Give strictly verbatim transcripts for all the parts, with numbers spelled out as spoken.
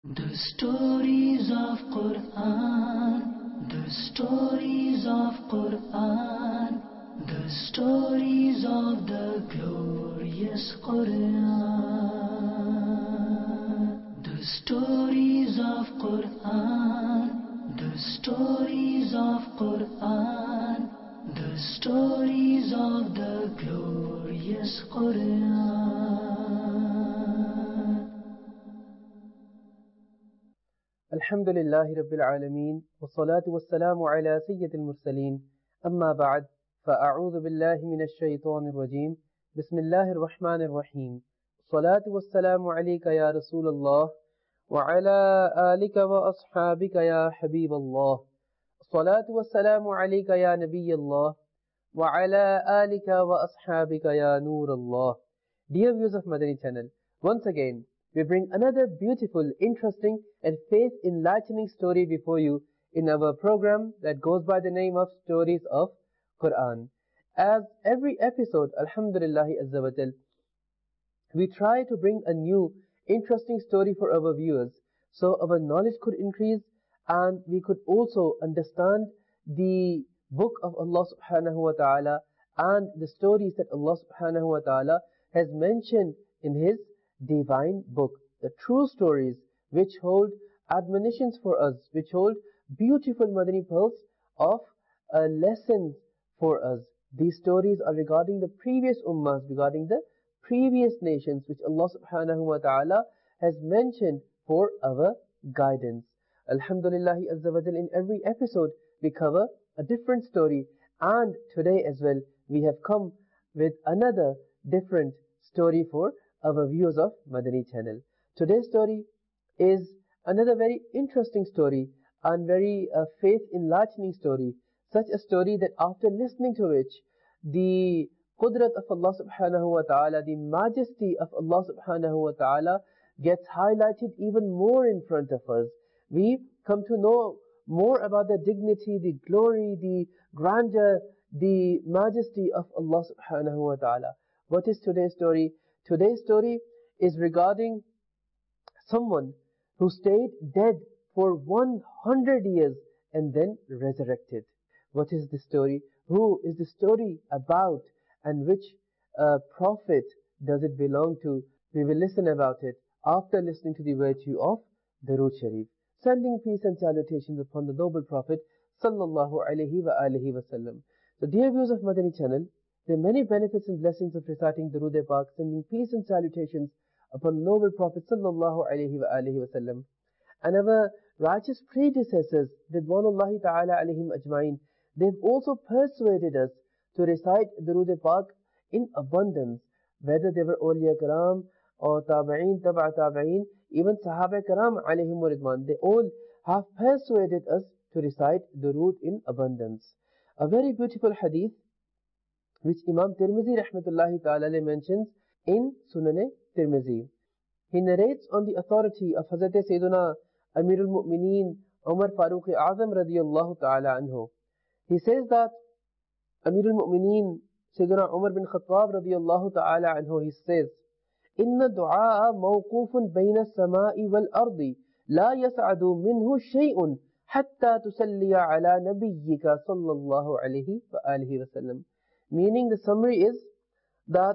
The stories of Quran, the stories of Quran, the stories of the glorious Quran. The stories of Quran, the stories of Quran, the stories of the glorious Quran. الحمد لله رب العالمين والصلاة والسلام على سيد المرسلين أما بعد فأعوذ بالله من الشيطان الرجيم بسم الله الرحمن الرحيم الصلاة والسلام عليك يا رسول الله وعلى آلك وأصحابك يا حبيب الله الصلاة والسلام عليك يا نبي الله وعلى آلك وأصحابك يا نور الله. Dear viewers of Madani channel, once again we bring another beautiful, interesting and faith-enlightening story before you in our program that goes by the name of Stories of Quran. As every episode, Alhamdulillah Azza wa Jal, we try to bring a new, interesting story for our viewers so our knowledge could increase and we could also understand the book of Allah subhanahu wa ta'ala and the stories that Allah subhanahu wa ta'ala has mentioned in His divine book, the true stories which hold admonitions for us, which hold beautiful Madani pearls of uh, lessons for us. These stories are regarding the previous ummahs, regarding the previous nations which Allah subhanahu wa ta'ala has mentioned for our guidance. Alhamdulillah Azza wa Jal, in every episode we cover a different story, and today as well we have come with another different story for our viewers of Madani channel. Today's story is another very interesting story and very uh, faith-enlightening story. Such a story that after listening to which, the qudrat of Allah subhanahu wa ta'ala, the majesty of Allah subhanahu wa ta'ala gets highlighted even more in front of us. We come to know more about the dignity, the glory, the grandeur, the majesty of Allah subhanahu wa ta'ala. What is today's story? Today's story is regarding someone who stayed dead for one hundred years and then resurrected. What is the story? Who is the story about, and which uh, prophet does it belong to? We will listen about it after listening to the virtue of Durood Sharif, sending peace and salutations upon the noble Prophet sallallahu alaihi wa alihi wasallam. So dear viewers of Madani channel, there are many benefits and blessings of reciting Durood Pak, sending peace and salutations upon the noble Prophet sallallahu alaihi wa alihi wasallam. And our righteous predecessors, Ridwanullahi ta'ala alayhim ajma'in, they've also persuaded us to recite Durood Pak in abundance, whether they were awliya karam or tabi'in, taba' tabi'in, even sahaba karam alayhim ridwan, they all have persuaded us to recite Durood in abundance. A very beautiful hadith which Imam Tirmizi rahmatullahi ta'ala mentions in Sunan Tirmizi. He narrates on the authority of Hazrat Sayyiduna Amirul Mu'mineen Umar Farooq Azam radiyallahu ta'ala anhu. He says that Amirul Mu'mineen Sayyiduna Umar bin Khattab radiyallahu ta'ala anhu, he says, Inna du'a mawqufun bayna as-sama'i wal-ardi la yas'adu minhu shay'un hatta tusalliya ala nabiyyika sallallahu alayhi wa alihi wa sallam. Meaning, the summary is that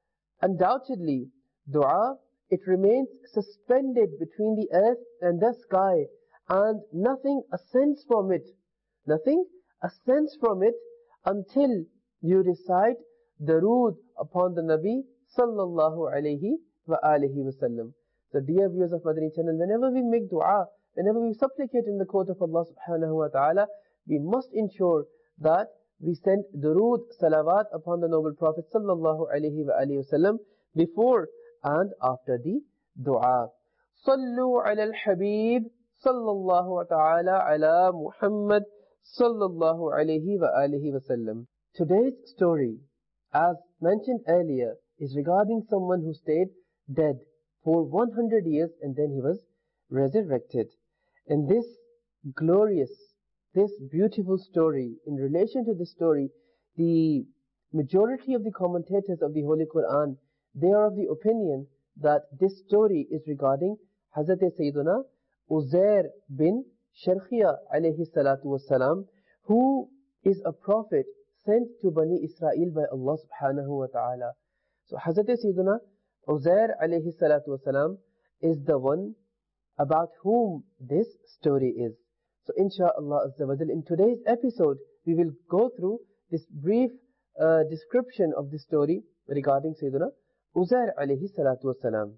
undoubtedly dua, it remains suspended between the earth and the sky, and nothing ascends from it. Nothing ascends from it until you recite Durood upon the Nabi sallallahu alayhi wa alihi wa sallam. So dear viewers of Madani channel, whenever we make dua, whenever we supplicate in the court of Allah subhanahu wa ta'ala, we must ensure that we send Durood, salawat upon the noble Prophet sallallahu alayhi wa alihi wa sallam before and after the dua. Sallu ala al-Habib sallallahu ta'ala ala Muhammad sallallahu alayhi wa alihi wa sallam. Today's story, as mentioned earlier, is regarding someone who stayed dead for one hundred years and then he was resurrected. And this glorious, this beautiful story, in relation to this story, the majority of the commentators of the Holy Quran, they are of the opinion that this story is regarding Hazrat Sayyiduna Uzair bin Sharkhia alayhi salatu wasalam, who is a prophet sent to Bani Israel by Allah subhanahu wa ta'ala. So Hazrat Sayyidina Uzair alayhi salatu wasalam is the one about whom this story is. So inshaAllah azza wa jal, in today's episode, we will go through this brief uh, description of the story regarding Sayyidina Uzair alayhi salatu wasalam.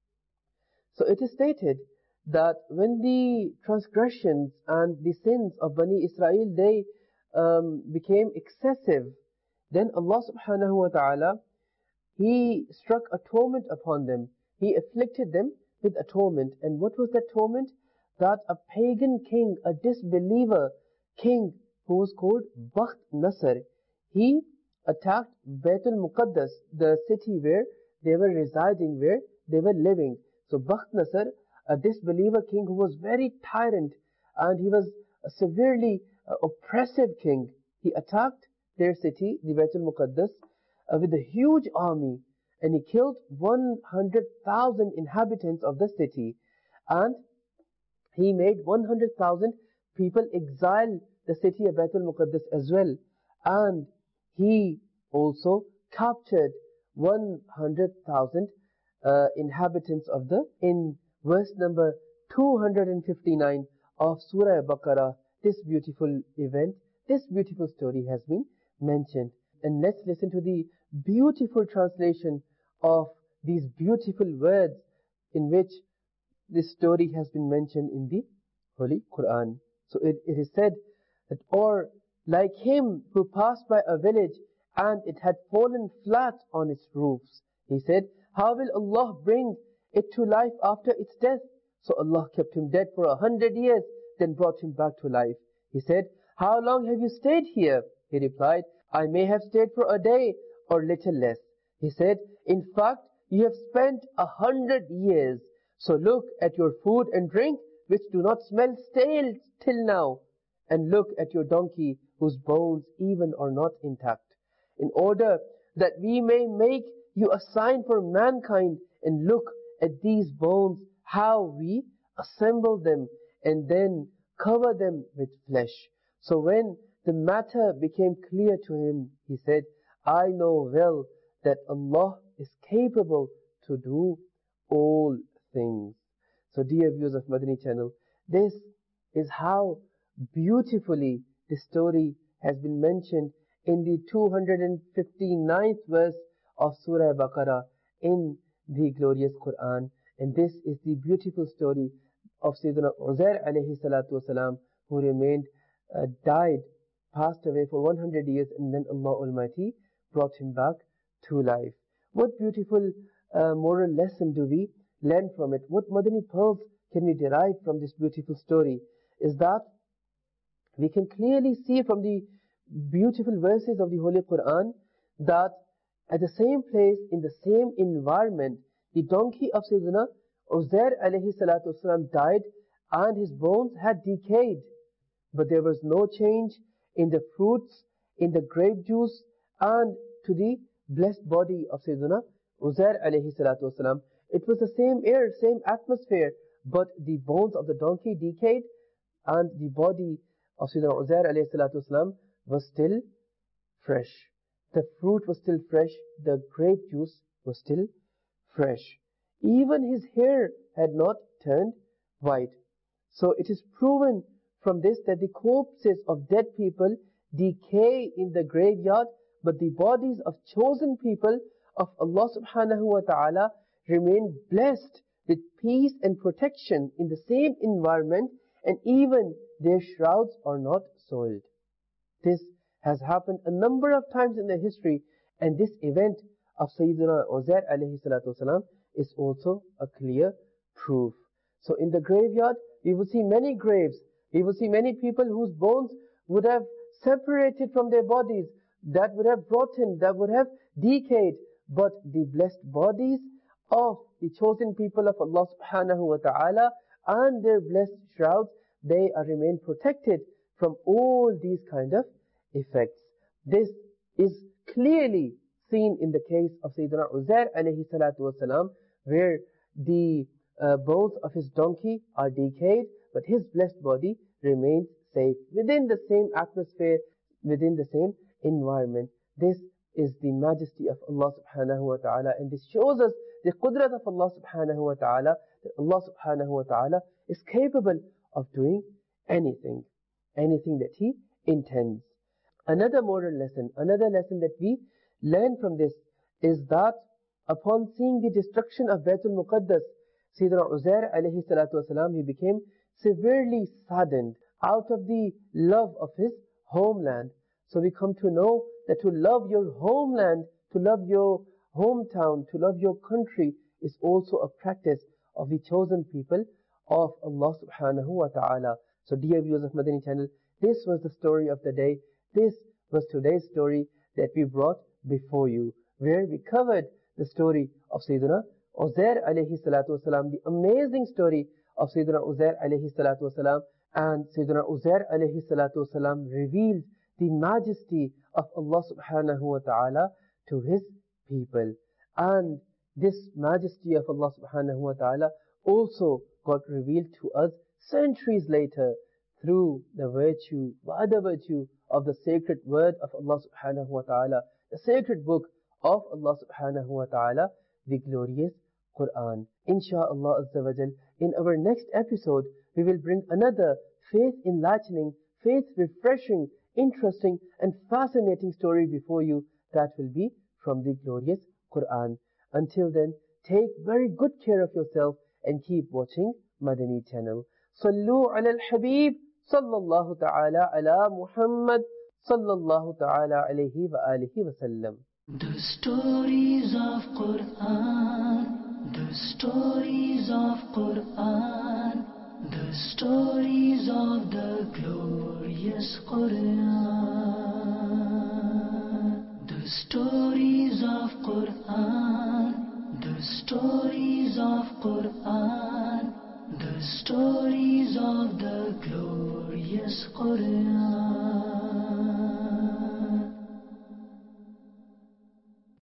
So it is stated that when the transgressions and the sins of Bani Israel, they um, became excessive, then Allah subhanahu wa ta'ala, He struck a torment upon them. He afflicted them with a torment. And what was that torment? That a pagan king, a disbeliever king who was called Bakht Nasr, he attacked Baytul Muqaddas, the city where they were residing, where they were living. So Bakht Nasr, a disbeliever king who was very tyrant and he was a severely uh, oppressive king, he attacked their city, the Baytul Muqaddas, uh, with a huge army, and he killed one hundred thousand inhabitants of the city, and he made one hundred thousand people exile the city of Baytul Muqaddas as well, and he also captured one hundred thousand uh, inhabitants of the, in verse number two hundred fifty-nine of Surah Baqarah, this beautiful event, this beautiful story has been mentioned. And let's listen to the beautiful translation of these beautiful words in which this story has been mentioned in the Holy Quran. So it, it is said that, or like him who passed by a village and it had fallen flat on its roofs. He said, how will Allah bring it to life after its death? So Allah kept him dead for a hundred years, then brought him back to life. He said, how long have you stayed here? He replied, I may have stayed for a day or little less. He said, in fact, you have spent a hundred years. So look at your food and drink, which do not smell stale till now. And look at your donkey, whose bones even are not intact. In order that we may make you a sign for mankind, and look at these bones, how we assemble them and then cover them with flesh. So when the matter became clear to him, he said, I know well that Allah is capable to do all things. So dear viewers of Madani channel, this is how beautifully this story has been mentioned in the two hundred fifty-ninth verse of Surah Baqarah in the glorious Quran. And this is the beautiful story of Sayyidina Uzair alayhi salatu wasalam, who remained, uh, died, passed away for one hundred years, and then Allah Almighty brought him back to life. What beautiful uh, moral lesson do we learn from it? What Madani pearls can we derive from this beautiful story? Is that we can clearly see from the beautiful verses of the Holy Quran that at the same place, in the same environment, the donkey of Sayyidina Uzair alayhi salatu wasalam died and his bones had decayed. But there was no change in the fruits, in the grape juice, and to the blessed body of Sayyidina Uzair alayhi salatu wasalam. It was the same air, same atmosphere, but the bones of the donkey decayed and the body of Sayyidina Uzair alayhi salatu wasalam was still fresh. The fruit was still fresh, the grape juice was still fresh. Even his hair had not turned white. So it is proven from this that the corpses of dead people decay in the graveyard, but the bodies of chosen people of Allah subhanahu wa ta'ala remain blessed with peace and protection in the same environment, and even their shrouds are not soiled. This has happened a number of times in the history, and this event of Sayyidina Uzair alayhi salatu wasalam is also a clear proof. So in the graveyard, we will see many graves. We will see many people whose bones would have separated from their bodies, that would have rotten, that would have decayed. But the blessed bodies of the chosen people of Allah subhanahu wa ta'ala and their blessed shrouds, they are remain protected from all these kind of effects. This is clearly seen in the case of Sayyidina Uzair alayhi salatu wasalam, where the uh, bones of his donkey are decayed, but his blessed body remains safe within the same atmosphere, within the same environment. This is the majesty of Allah subhanahu wa ta'ala, and this shows us the qudrat of Allah subhanahu wa ta'ala, that Allah subhanahu wa ta'ala is capable of doing anything, anything that He intends. Another moral lesson, another lesson that we learn from this is that upon seeing the destruction of Baytul Muqaddas, Sayyidina Uzair alayhi salatu wasalam, he became severely saddened out of the love of his homeland. So we come to know that to love your homeland, to love your hometown, to love your country is also a practice of the chosen people of Allah subhanahu wa ta'ala. So dear viewers of Madani channel, this was the story of the day. This was today's story that we brought before you, where we covered the story of Sayyidina Uzair alayhi salatu wasalam, the amazing story of Sayyidina Uzair alayhi salatu wasalam. And Sayyidina Uzair alayhi salatu wasalam revealed the majesty of Allah subhanahu wa ta'ala to His people. And this majesty of Allah subhanahu wa ta'ala also got revealed to us centuries later through the virtue, the virtue of the sacred word of Allah subhanahu wa ta'ala, the sacred book of Allah subhanahu wa ta'ala, the glorious Quran. Insha'Allah Azza wa Jal, in our next episode, we will bring another faith enlightening, faith refreshing, interesting and fascinating story before you that will be from the glorious Quran. Until then, take very good care of yourself and keep watching Madani channel. Sallu ala al-Habib sallallahu ta'ala ala Muhammad sallallahu ta'ala alayhi wa alihi wa sallam. The stories of Quran, the stories of Quran, the stories of the glorious Quran. The stories of Quran, the stories of Quran, the stories of the glorious Quran.